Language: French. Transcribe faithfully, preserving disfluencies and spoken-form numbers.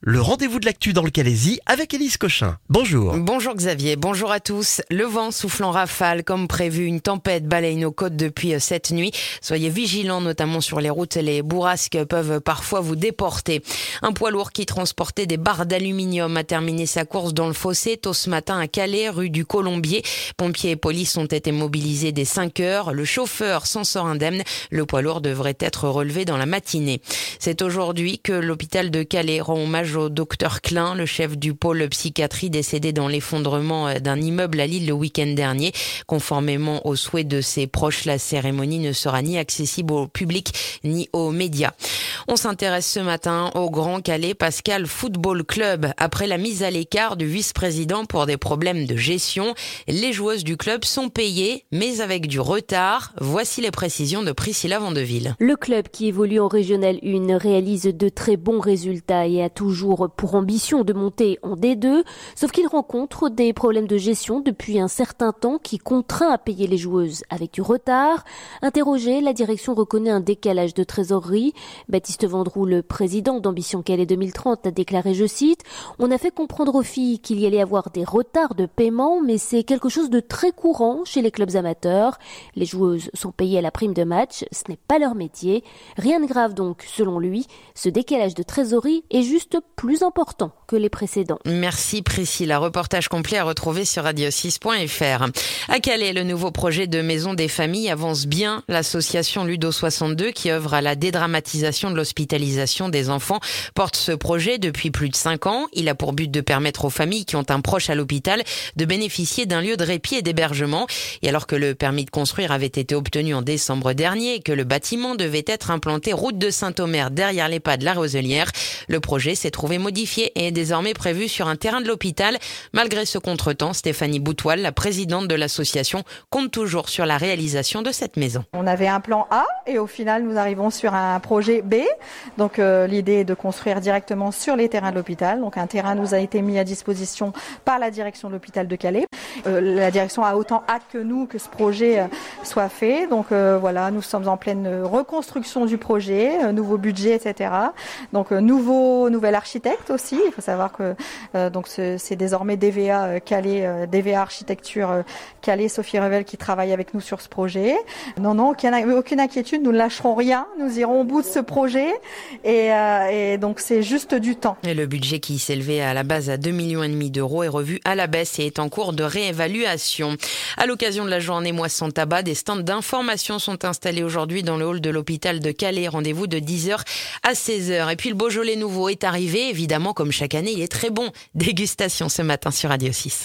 Le rendez-vous de l'actu dans le Calaisis avec Élise Cochin. Bonjour. Bonjour Xavier, bonjour à tous. Le vent souffle en rafale comme prévu, une tempête balaye nos côtes depuis cette nuit. Soyez vigilants notamment sur les routes, les bourrasques peuvent parfois vous déporter. Un poids lourd qui transportait des barres d'aluminium a terminé sa course dans le fossé tôt ce matin à Calais, rue du Colombier. Pompiers et police ont été mobilisés dès cinq heures. Le chauffeur s'en sort indemne. Le poids lourd devrait être relevé dans la matinée. C'est aujourd'hui que l'hôpital de Calais rend hommage au docteur Klein, le chef du pôle psychiatrie décédé dans l'effondrement d'un immeuble à Lille le week-end dernier. Conformément aux souhaits de ses proches, la cérémonie ne sera ni accessible au public ni aux médias. On s'intéresse ce matin au Grand Calais Pascal Football Club. Après la mise à l'écart du vice-président pour des problèmes de gestion, les joueuses du club sont payées, mais avec du retard. Voici les précisions de Priscilla Vandeville. Le club qui évolue en Régional un réalise de très bons résultats et a toujours pour ambition de monter en D deux, sauf qu'il rencontre des problèmes de gestion depuis un certain temps qui contraint à payer les joueuses avec du retard. Interrogé, la direction reconnaît un décalage de trésorerie. Baptiste Vendroux, le président d'Ambition Calais deux mille trente, a déclaré, je cite, « On a fait comprendre aux filles qu'il y allait avoir des retards de paiement, mais c'est quelque chose de très courant chez les clubs amateurs. Les joueuses sont payées à la prime de match, ce n'est pas leur métier. Rien de grave donc, selon lui. Ce décalage de trésorerie est juste plus important que les précédents. » Merci Priscilla. Reportage complet à retrouver sur radio six point f r. À Calais, le nouveau projet de maison des familles avance bien. L'association Ludo soixante-deux, qui œuvre à la dédramatisation de l'hospitalisation des enfants, porte ce projet depuis plus de cinq ans. Il a pour but de permettre aux familles qui ont un proche à l'hôpital de bénéficier d'un lieu de répit et d'hébergement. Et alors que le permis de construire avait été obtenu en décembre dernier et que le bâtiment devait être implanté route de Saint-Omer derrière l'EHPAD La Roselière, le projet s'est trouvé modifié et est désormais prévu sur un terrain de l'hôpital. Malgré ce contretemps, Stéphanie Boutoil, la présidente de l'association, compte toujours sur la réalisation de cette maison. On avait un plan A et au final nous arrivons sur un projet B. Donc euh, l'idée est de construire directement sur les terrains de l'hôpital. Donc un terrain nous a été mis à disposition par la direction de l'hôpital de Calais. Euh, la direction a autant hâte que nous que ce projet euh, soit fait. Donc euh, voilà, nous sommes en pleine reconstruction du projet, euh, nouveau budget, et cetera. Donc euh, nouveau nouvel architecte aussi. Il faut savoir que euh, donc c'est, c'est désormais D V A euh, Calais, euh, D V A Architecture euh, Calais, Sophie Revel qui travaille avec nous sur ce projet. Non, non, aucune, aucune inquiétude, nous ne lâcherons rien. Nous irons au bout de ce projet et, euh, et donc c'est juste du temps. Et le budget qui s'élevait à la base à deux virgule cinq millions d'euros est revu à la baisse et est en cours de réévaluation. À l'occasion de la journée Moisson Tabac, des stands d'information sont installés aujourd'hui dans le hall de l'hôpital de Calais. Rendez-vous de dix heures à seize heures. Et puis le Beaujolais nouveau est arrivé. Évidemment, comme chaque année, il est très bon. Dégustation ce matin sur Radio six.